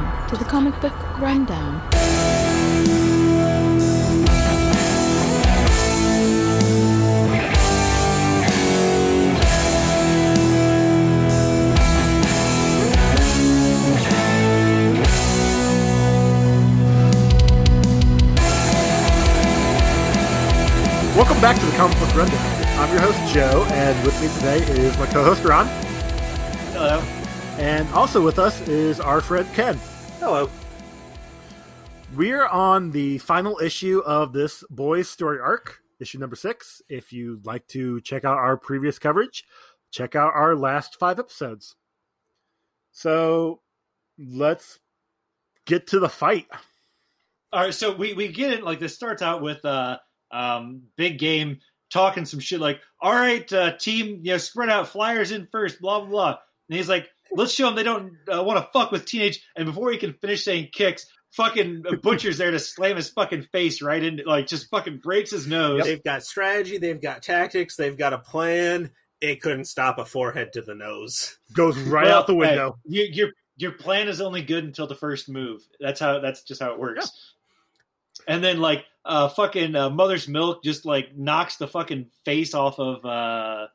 Welcome to the Comic Book Rundown. Welcome back to the Comic Book Rundown. I'm your host, Joe, and with me today is my co-host, Ron. Hello. And also with us is our friend, Ken. Hello. We're on the final issue of this boys' story arc, issue number 6. If you'd like to check out our previous coverage, check out our last 5 episodes. So, let's get to the fight. All right, so we get it, like, this starts out with Big Game talking some shit like, all right, team, spread out, flyers in first, blah, blah, blah. And he's like, let's show them they don't want to fuck with teenage. And before he can finish saying kicks, fucking Butcher's there to slam his fucking face right into, like, just fucking breaks his nose. They've got strategy, they've got tactics, they've got a plan. It couldn't stop a forehead to the nose. Goes right out the window. Your plan is only good until the first move. That's just how it works. Yeah. And then, like, fucking Mother's Milk just, like, knocks the fucking face off of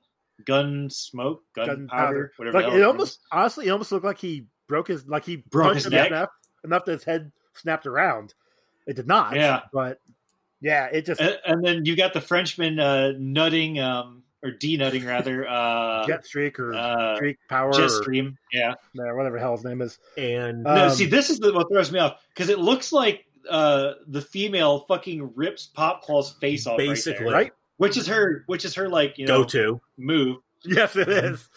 gunpowder, whatever. Like, it almost looked like he broke his neck enough that his head snapped around. It did not. Yeah, but yeah, it just. And then you got the Frenchman nutting, or denutting rather. Jet Streak or Streak Power. Jetstream. Yeah, whatever the hell his name is. And no, see, this is what throws me off because it looks like the female fucking rips Popclaw's face off, basically, right? Which is her like go-to move. Yes, it is.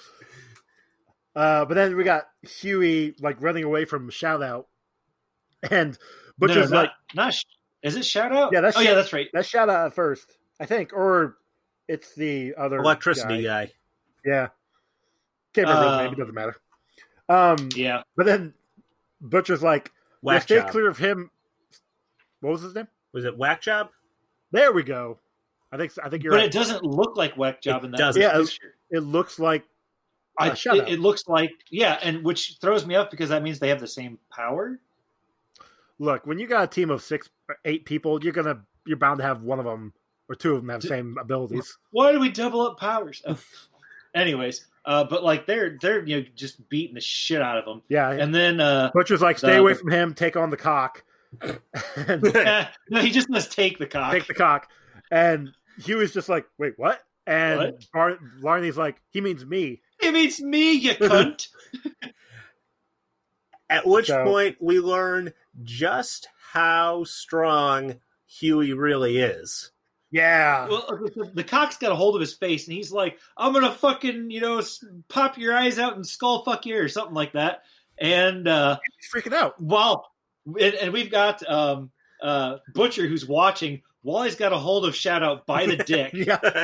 But then we got Huey like running away from Shoutout, and Butcher's is it Shoutout? Yeah, yeah, that's right. That's Shoutout at first, I think, or it's the other electricity guy. Yeah, can't remember his name. It doesn't matter. Yeah, but then Butcher's like, stay clear of him. What was his name? Was it Whack Job? There we go. I think you're right. But it doesn't look like Whack Job in that picture. It looks like it looks like, and which throws me up because that means they have the same power. Look, when you got a team of 6 or 8 people, you're bound to have one of them or 2 of them have the same abilities. Why do we double up powers? Anyways, but like they're just beating the shit out of them. Yeah, and then Butcher's like, stay away from him. Take on the cock. No, he just must take the cock. Take the cock. And Huey's just like, wait, what? And Larney's like, he means me. He means me, you cunt. At which point we learn just how strong Huey really is. Yeah. Well, the cock's got a hold of his face, and he's like, I'm going to fucking, pop your eyes out and skull fuck you, or something like that. And he's freaking out. And we've got Butcher who's watching while he's got a hold of Shoutout by the dick. Yeah.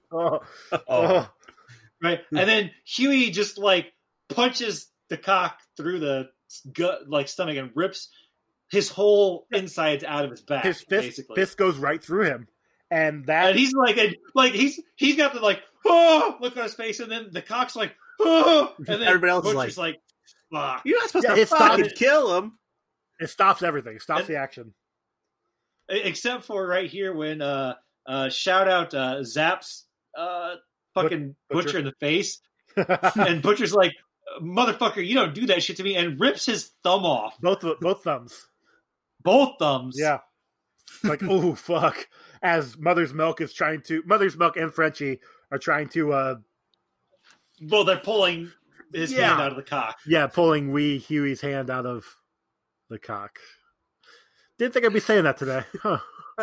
Right. And then Huey just like punches the cock through the gut, like stomach, and rips his whole insides out of his back. His basically. fist goes right through him. And he's like he's got the like, oh, look on his face, and then the cock's like, oh, and then everybody else Butcher's is like, fuck. You're not supposed to fucking kill him. It stops everything. It stops the action. Except for right here when Shoutout zaps fucking Butcher in the face. And Butcher's like, motherfucker, you don't do that shit to me, and rips his thumb off. Both thumbs. Both thumbs. Yeah. Like, oh, fuck. As Mother's Milk and Frenchie are trying to well, they're pulling his hand out of the cock. Yeah, pulling wee Huey's hand out of the cock. Didn't think I'd be saying that today. Huh.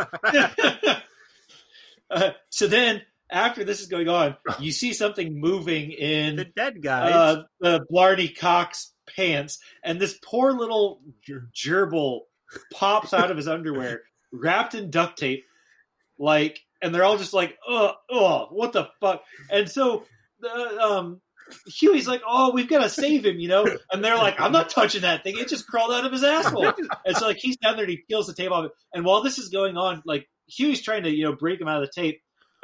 So then, after this is going on, you see something moving in the dead guy, the Blarney Cock's pants, and this poor little gerbil pops out of his underwear, wrapped in duct tape, like, and they're all just like, oh, what the fuck? And so, Huey's like, oh, we've got to save him, And they're like, I'm not touching that thing. It just crawled out of his asshole. And so, like, he's down there and he peels the tape off it. And while this is going on, like, Huey's trying to, break him out of the tape.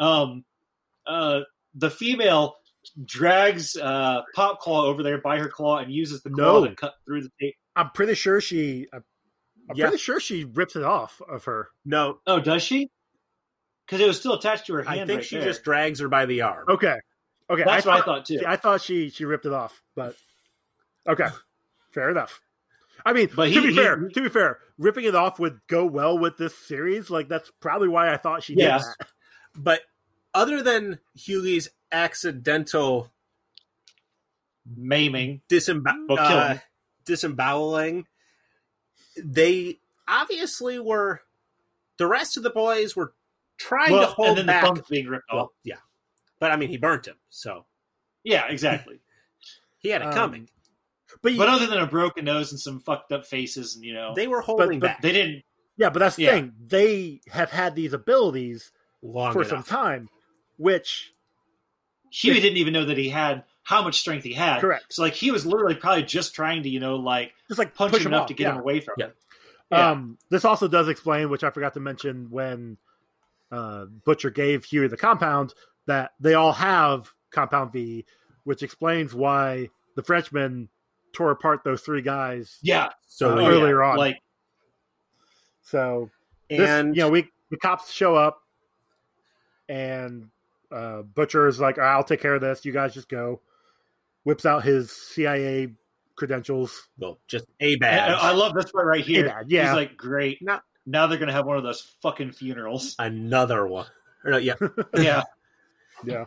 The female drags Popclaw over there by her claw and uses the claw to cut through the tape. I'm pretty sure she. I'm Yeah. pretty sure she rips it off of her. No, Oh, does she? Because it was still attached to her hand. I think right she there. just drags her by the arm. Okay. That's what I thought too. See, I thought she ripped it off, but okay, fair enough. I mean, But to be fair, ripping it off would go well with this series. Like that's probably why I thought she did Yeah. that. But other than Hughie's accidental Maiming. Well, killing. disemboweling, they obviously were. The rest of the boys were trying to hold and then back. the thumb's being ripped off. Well, yeah, but I mean, he burnt him, so Yeah, exactly. he had it coming. But, But other than a broken nose and some fucked up faces, and They were holding but back they didn't. yeah, but that's the Yeah. thing. They have had these abilities long for enough. some time, which Huey didn't even know that he had how much strength he had. Correct. So like he was literally probably just trying to just like punch push him him enough off. to get Yeah. him away from Yeah. him. Yeah. This also does explain, which I forgot to mention when Butcher gave Huey the compound, that they all have Compound V, which explains why the Frenchman tore apart those three guys. Yeah. So Oh, earlier on. Like So, and the cops show up, and Butcher is like, "I'll take care of this. You guys just go." Whips out his CIA credentials. well, just a badge. I love this part right here. badge, yeah. He's like, great. No. Now they're gonna have one of those fucking funerals. Another one. Or no, yeah, Yeah. Yeah.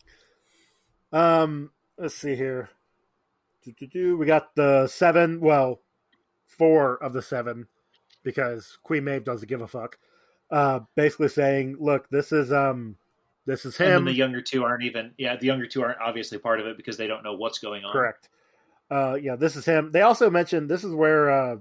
Let's see here. We got the 7. Well, 4 of the 7, because Queen Maeve doesn't give a fuck. Basically saying, "Look, this is And then him." the younger two aren't even. Yeah, the younger two aren't obviously part of it because they don't know what's going on. Correct. Yeah, this is him. They also mentioned this is where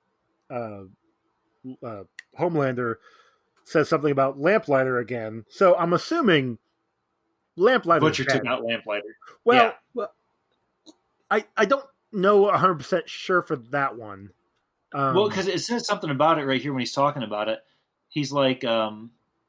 Homelander says something about Lamplighter again. So I'm assuming Lamplighter. Butcher took out Lamplighter. Well, Yeah. I don't know 100% sure for that one. Well, because it says something about it right here when he's talking about it. He's like, well,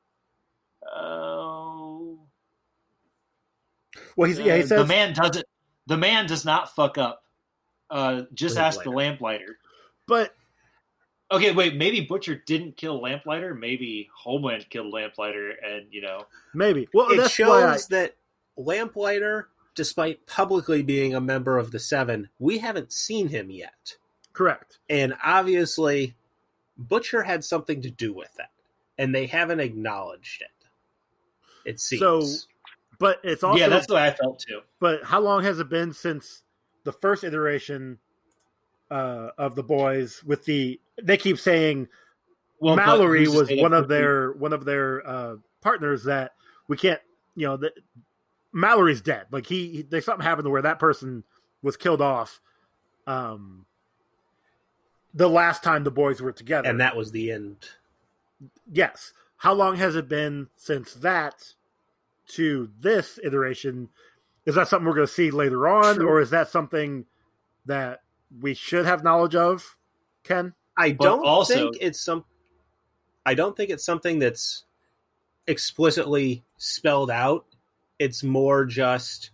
he says the man doesn't. The man does not fuck up. Just ask the Lamplighter. but Okay, wait. Maybe Butcher didn't kill Lamplighter. Maybe Homeland killed Lamplighter, and maybe. Well, it that's why shows that Lamplighter, despite publicly being a member of the 7, we haven't seen him yet. correct. And obviously, Butcher had something to do with that. And they haven't acknowledged it. It seems. So, but it's also that's the way I felt too. But how long has it been since the first iteration of the boys? With they keep saying Well, but Mallory who's to was say one that of their partners that we can't. That Mallory's dead. Like there's something happened to where that person was killed off. The last time the boys were together, and that was the end. yes. How long has it been since that to this iteration? Is that something we're going to see later on, or is that something that we should have knowledge of, Ken? I But don't also- think it's something that's explicitly spelled out. It's more just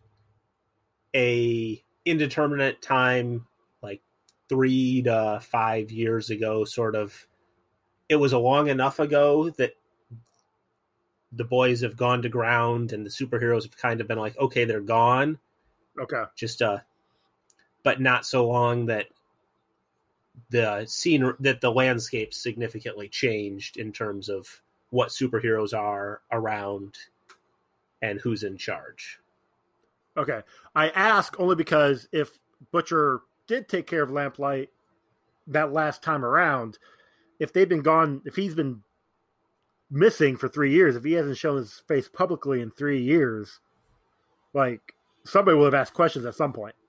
a indeterminate time, like 3 to 5 years ago, sort of. It was long enough ago that the boys have gone to ground and the superheroes have kind of been like, okay, they're gone. Okay. Just but not so long that the scene, that the landscape significantly changed in terms of what superheroes are around and who's in charge. Okay. I ask only because if Butcher did take care of Lamplight that last time around, if they've been gone, if he's been missing for 3 years, if he hasn't shown his face publicly in 3 years, like somebody will have asked questions at some point,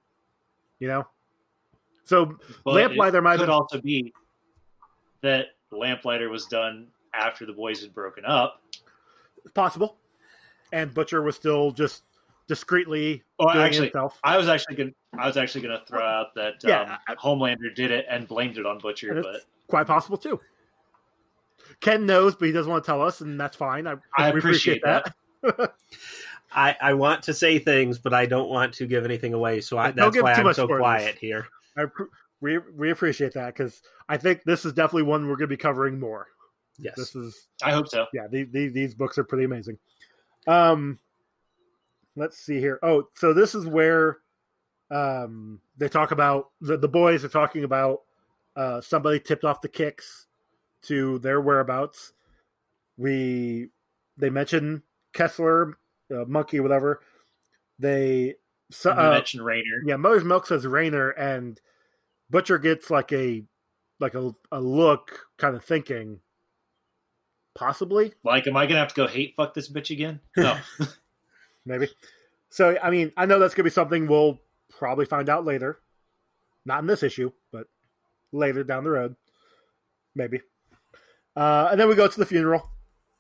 So But Lamplighter might could have also be that Lamplighter was done after the boys had broken up. possible, and Butcher was still just discreetly Oh, doing actually, himself. I was actually gonna throw out that Yeah, Homelander did it and blamed it on Butcher, And but it's quite possible too. Ken knows, but he doesn't want to tell us, and that's fine. I we appreciate that. I want to say things, but I don't want to give anything away, so Don't that's give why too I'm much so spoilers. quiet here. we appreciate that because I think this is definitely one we're going to be covering more. Yes. This is I hope so. yeah. These books are pretty amazing. Let's see here. Oh, so this is where they talk about the boys are talking about somebody tipped off the Kicks to their whereabouts. They mention Kessler, Monkey, whatever. They mention Rainer. Yeah, Mother's Milk says Rainer, and Butcher gets like a look, kind of thinking, possibly. Like, am I gonna have to go hate fuck this bitch again? No. Maybe. So, I mean, I know that's going to be something we'll probably find out later. Not in this issue, but later down the road. Maybe. And then we go to the funeral.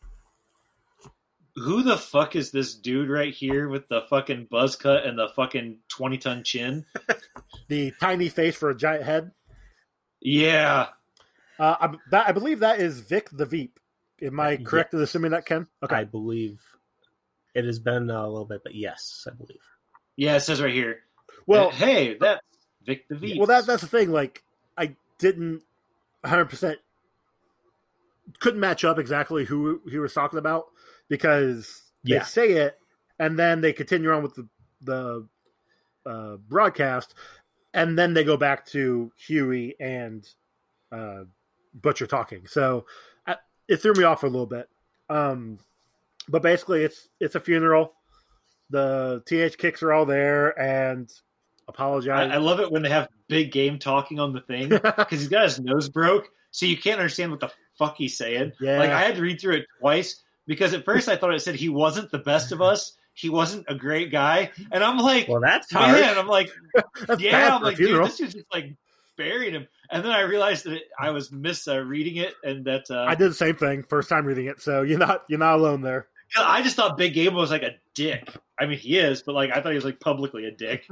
Who the fuck is this dude right here with the fucking buzz cut and the fucking 20-ton chin? The tiny face for a giant head. Yeah. I believe that is Vic the Veep. Am I correct in assuming that, Ken? Okay. I believe it has been a little bit, but yes, I believe. Yeah, it says right here. Well, hey, that's Vic the Veep. Well, that's the thing. Like, I didn't 100% couldn't match up exactly who he was talking about because they say it and then they continue on with the broadcast and then they go back to Huey and Butcher talking. So it threw me off for a little bit. But basically, it's a funeral. The TH Kicks are all there and apologize. I love it when they have Big Game talking on the thing because he's got his nose broke, so you can't understand what the fuck he's saying. Yeah. Like, I had to read through it twice because at first I thought it said he wasn't the best of us. He wasn't a great guy. And I'm like, well, that's hard. Man, I'm like, yeah, I'm like, funeral. Dude, this is just like buried him. And then I realized that I was misreading it and that I did the same thing first time reading it, so you're not alone there. I just thought Big Game was like a dick. I mean, he is, but like I thought he was like publicly a dick.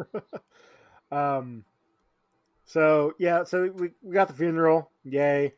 So we got the funeral. Yay.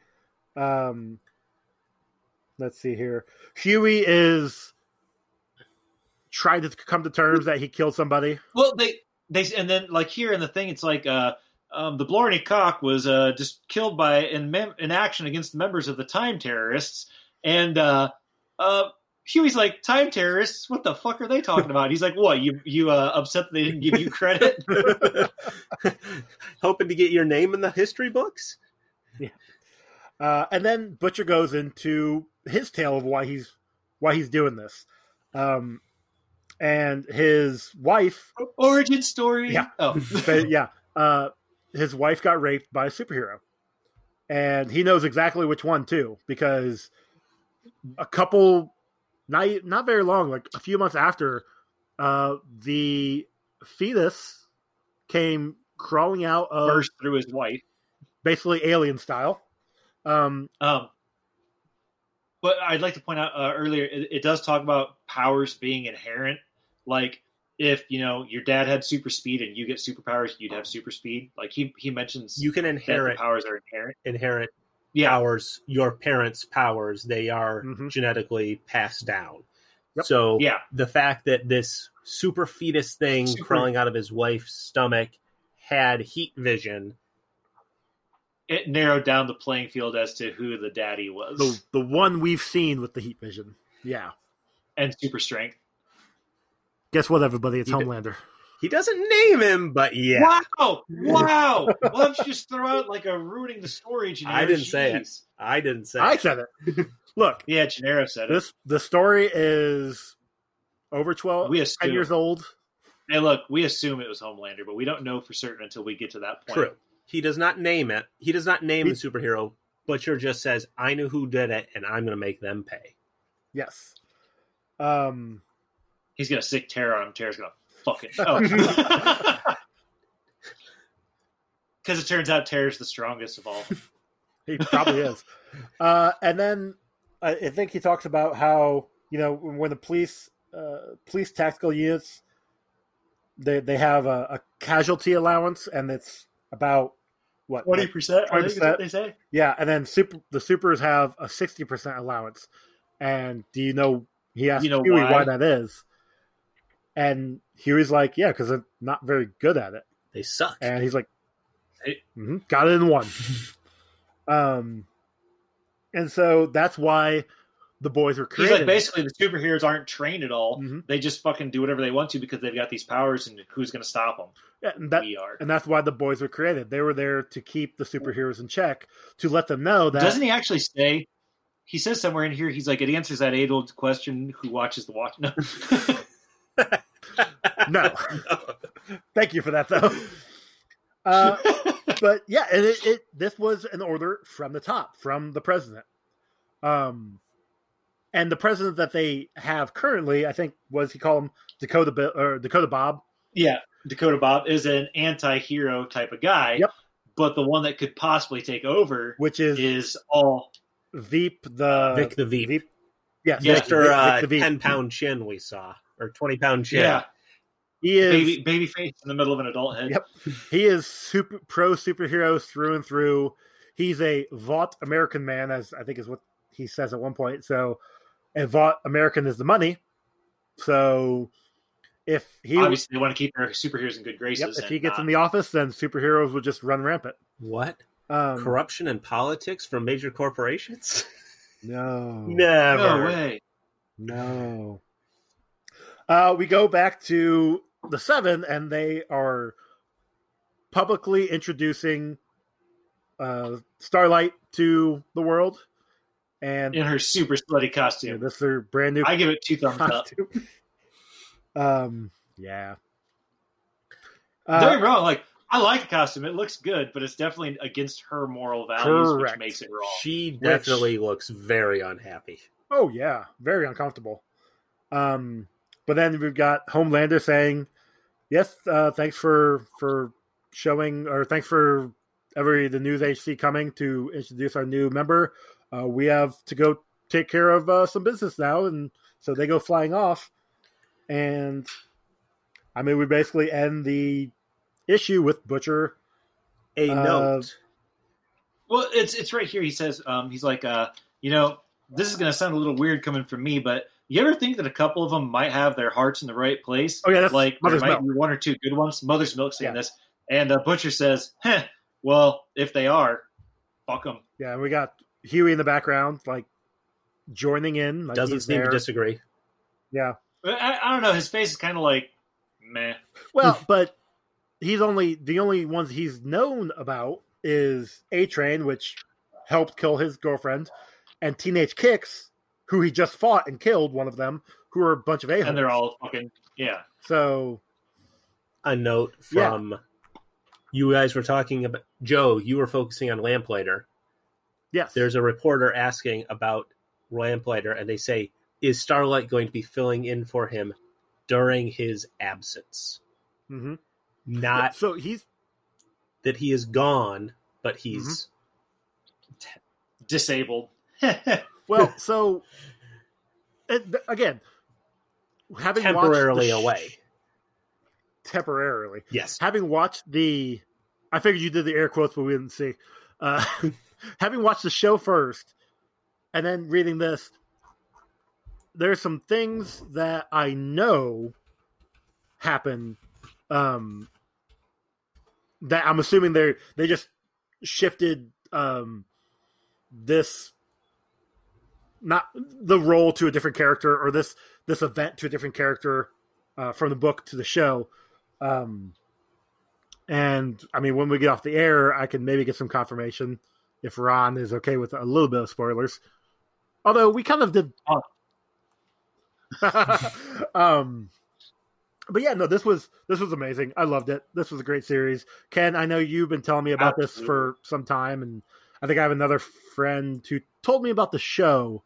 Let's see here. Huey is trying to come to terms that he killed somebody. Well, they and then like here in the thing, it's like the Blarney Cock was just killed by in action against the members of the Time Terrorists, and Huey's like, Time Terrorists? What the fuck are they talking about? He's like, what? You upset that they didn't give you credit? Hoping to get your name in the history books? Yeah. And then Butcher goes into his tale of why he's doing this. And his wife... Origin story? Yeah. Oh. His wife got raped by a superhero. And he knows exactly which one, too, because a couple... Not very long, like a few months after, the fetus came crawling out of... Burst through his wife. Basically alien style. But I'd like to point out earlier, it does talk about powers being inherent. Like, if, your dad had super speed and you get superpowers, you'd have super speed. Like, he mentions you can inherit that the powers are inherent. Powers, your parents' powers, they are genetically passed down. Yep. So the fact that this super fetus thing crawling out of his wife's stomach had heat vision, it narrowed down the playing field as to who the daddy was. The one we've seen with the heat vision. Yeah. And super strength. Guess what, everybody? It's Homelander. He doesn't name him, but yeah. Wow! Why don't you just throw out like a ruining the story, Gennaro? I didn't say it. I said it. Look. Yeah, Gennaro said it. The story is over 10 years old. Hey, look, we assume it was Homelander, but we don't know for certain until we get to that point. True. He does not name it. He does not name the superhero. Butcher just says, I knew who did it, and I'm going to make them pay. Yes. He's going to sick Tara on him. Tara's going to fuck it. Oh. Because it turns out Tara's the strongest of all. He probably is. And then I think he talks about how, when the police tactical units, they have a casualty allowance, and it's about, what? 20%? I think is what they say. Yeah, and then the supers have a 60% allowance. And do you know, he asked Huey why that is. And Huey's like, yeah, because they're not very good at it. They suck. And he's like, Got it in one. And so that's why the boys were He's created. like, basically, the superheroes aren't trained at all. Mhm. They just fucking do whatever they want to because they've got these powers, and who's going to stop them? Yeah, and We are. and that's why the boys were created. They were there to keep the superheroes in check, to let them know that. Doesn't he actually say? He says somewhere in here, he's like, it answers that age-old question: who watches the watch? No. No. Thank you for that, though. But yeah, and this was an order from the top, from the president. And the president that they have currently, I think, he called him Dakota Bob. Yeah, Dakota Bob is an anti-hero type of guy. Yep. But the one that could possibly take over, Which is all Veep Vic the Veep. Yes, Yeah, Mr. Vic the Veep. 10-pound chin we saw, or 20-pound chin. Yeah, He is baby face in the middle of an adult head. Yep. He is pro superheroes through and through. He's a Vought American man, as I think is what he says at one point. So, and Vought American is the money. So, if he Obviously, they want to keep their superheroes in good graces. if he gets in the office, then superheroes will just run rampant. What? Um, Corruption and politics from major corporations? No, Never. No way. no. We go back to the Seven, and they are publicly introducing Starlight to the world, and In her super slutty costume. this is their brand new I give it 2 thumbs up. costume. Yeah. Don't get me wrong, like, I like the costume. It looks good, but it's definitely against her moral values, Correct. which makes it wrong. She definitely looks very unhappy. Oh yeah, very uncomfortable. But then we've got Homelander saying, "Yes, thanks for showing, or thanks for the news agency coming to introduce our new member. We have to go take care of some business now," and so they go flying off. And I mean, we basically end the issue with Butcher. A note. Well, it's right here. He says, he's like, this is going to sound a little weird coming from me, but you ever think that a couple of them might have their hearts in the right place? Oh yeah, that's Like, there Mother's might Milk. be 1 or 2 good ones. Mother's Milk saying Yeah. this. And Butcher says, well, if they are, fuck them. Yeah, and we got Huey in the background, like joining in. Like Doesn't he's seem to there. disagree. Yeah. I don't know. His face is kind of like, meh. Well, but the only ones he's known about is A-Train, which helped kill his girlfriend, and Teenage Kicks, who he just fought and killed one of them, who are a bunch of a-holes. And they're all fucking, yeah. So, A note from you guys were talking about, Joe, you were focusing on Lamplighter. yes. There's a reporter asking about Lamplighter, and they say, is Starlight going to be filling in for him during his absence? Mm-hmm. Not So he's... that he is gone, but he's Disabled. Well, so... again, having temporarily watched away. Temporarily. Yes. Having watched the... I figured you did the air quotes, but we didn't see. Having watched the show first, and then reading this, there's some things that I know happen that I'm assuming they just shifted this, not the role to a different character, or this event to a different character from the book to the show. And I mean, when we get off the air, I can maybe get some confirmation if Ron is okay with a little bit of spoilers. Although we kind of did. But yeah, no, this was amazing. I loved it. This was a great series. Ken, I know you've been telling me about this for some time, and I think I have another friend who told me about the show.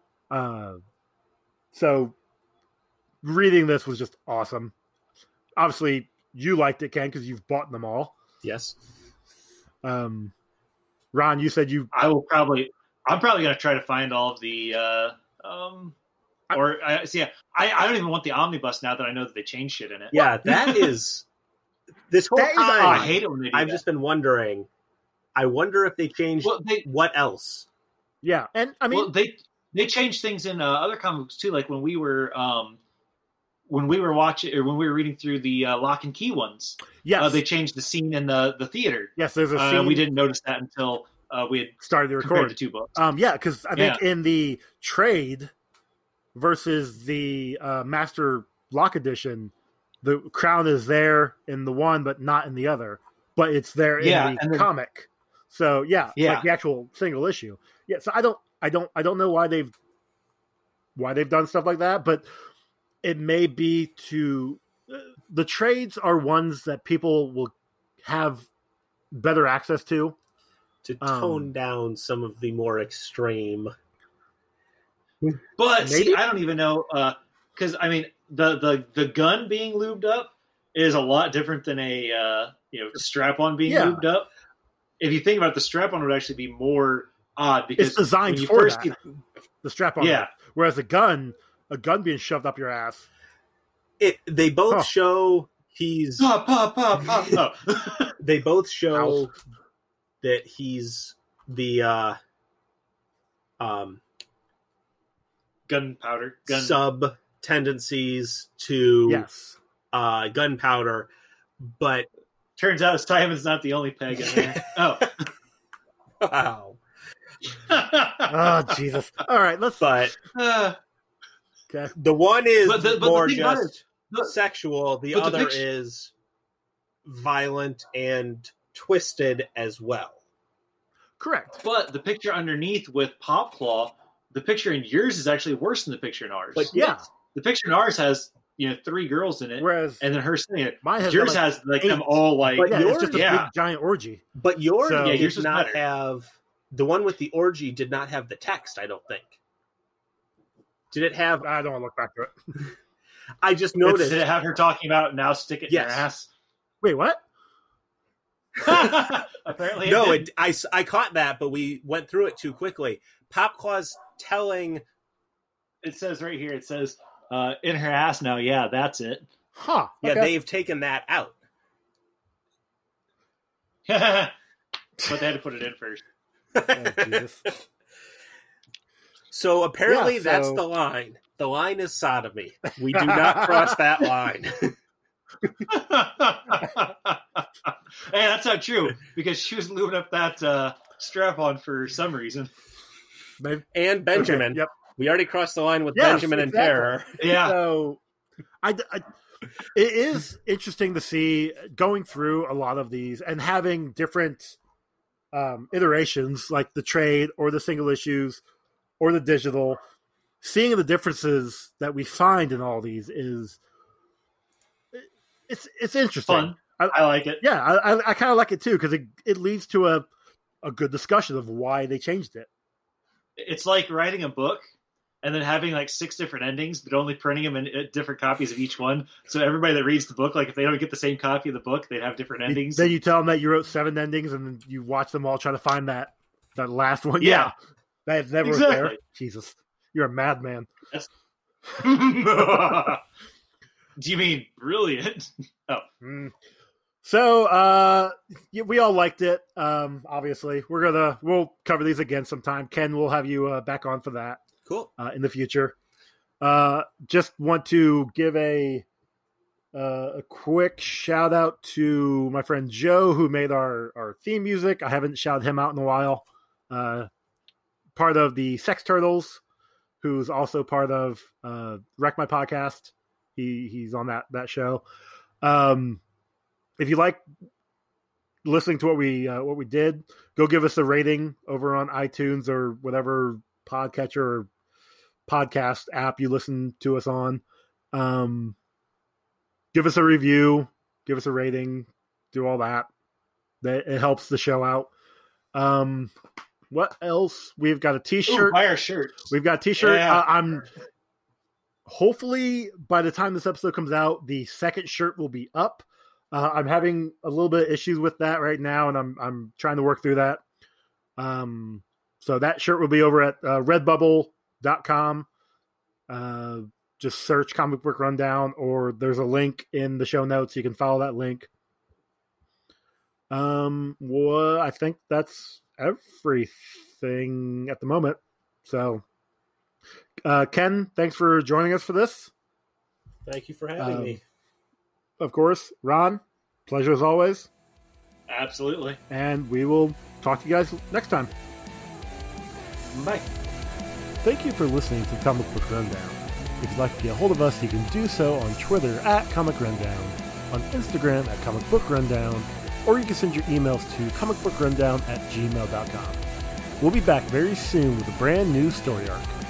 So reading this was just awesome. Obviously, you liked it, Ken, because you've bought them all. Yes. Ron, you said you... I'm probably going to try to find all of the, I don't even want the omnibus now that I know that they changed shit in it. Yeah, that is this whole That is time. I hate it when they do I've that. just been wondering. I wonder if they changed what else. Yeah, and I mean... Well, they changed things in other comic books too. Like when we were when we were watching or when we were reading through the Lock and Key ones, Yes. they changed the scene in the theater. Yes, there's a scene. We didn't notice that until we had started to compared record the two books. Yeah, because I think in the trade versus the Master Lock edition, the crown is there in the one, but not in the other. But it's there in the comic. So like the actual single issue. Yeah, so I don't know why they've done stuff like that, but it may be to the trades are ones that people will have better access to tone down some of the more extreme. But see, I don't even know because I mean the gun being lubed up is a lot different than a strap-on being lubed up. If you think about it, the strap-on would actually be more odd because it's designed for that. The strap-on, whereas a gun being shoved up your ass. They both show he's pop. They both show that he's the gunpowder sub tendencies to gunpowder, but turns out Simon's not the only peg in there. Oh, wow. Oh Jesus! All right, let's. But okay. The one is more the just sexual. The other is violent and twisted as well. Correct. But the picture underneath with Popclaw, the picture in yours is actually worse than the picture in ours. But the picture in ours has 3 girls in it, whereas and then her singing it. Mine has yours has like 8. Them all like. But yours, it's just a big giant orgy. But yours yours did not have the one with the orgy. Did not have the text. I don't think. Did it have? I don't want to look back to it. I just noticed. Did it have her talking about now stick it in your ass? Wait, what? Apparently, no. I caught that, but we went through it too quickly. Popclaw's telling. It says right here. It says in her ass now. Yeah, that's it. Huh? Yeah, okay. they've taken that out. But they had to put it in first. Oh, Jesus. So apparently that's the line. The line is sodomy. We do not cross that line. Hey, that's not true because she was lubing up that strap on for some reason. And Benjamin. Okay, yep. We already crossed the line with Benjamin and Terror. Yeah. So it is interesting to see going through a lot of these and having different iterations like the trade or the single issues or the digital. Seeing the differences that we find in all these it's interesting. Fun. I like it. Yeah, I kind of like it too because it leads to a good discussion of why they changed it. It's like writing a book and then having like 6 different endings, but only printing them in different copies of each one. So everybody that reads the book, like if they don't get the same copy of the book, they'd have different endings. Then you tell them that you wrote 7 endings and then you watch them all try to find that last one. Yeah. That's never there. Jesus. You're a madman. Yes. Do you mean brilliant? Oh. So, we all liked it. Obviously, we'll cover these again sometime. Ken, we'll have you back on for that. Cool. In the future. Just want to give a quick shout out to my friend Joe who made our theme music. I haven't shouted him out in a while. Part of the Sex Turtles, who's also part of Wreck My Podcast. He's on that show. If you like listening to what we did, go give us a rating over on iTunes or whatever podcatcher or podcast app you listen to us on. Give us a review, give us a rating, do all that. It helps the show out. What else? We've got a T-shirt. Buy our shirts. We've got a T-shirt. Yeah. I'm hopefully by the time this episode comes out, the second shirt will be up. I'm having a little bit of issues with that right now, and I'm trying to work through that. So that shirt will be over at redbubble.com. Just search Comic Book Rundown, or there's a link in the show notes. You can follow that link. I think that's everything at the moment. So, Ken, thanks for joining us for this. Thank you for having me. Of course, Ron, pleasure as always. Absolutely. And we will talk to you guys next time. Bye. Thank you for listening to Comic Book Rundown. If you'd like to get a hold of us, you can do so on Twitter at Comic Rundown, on Instagram at Comic Book Rundown, or you can send your emails to comicbookrundown@gmail.com. We'll be back very soon with a brand new story arc.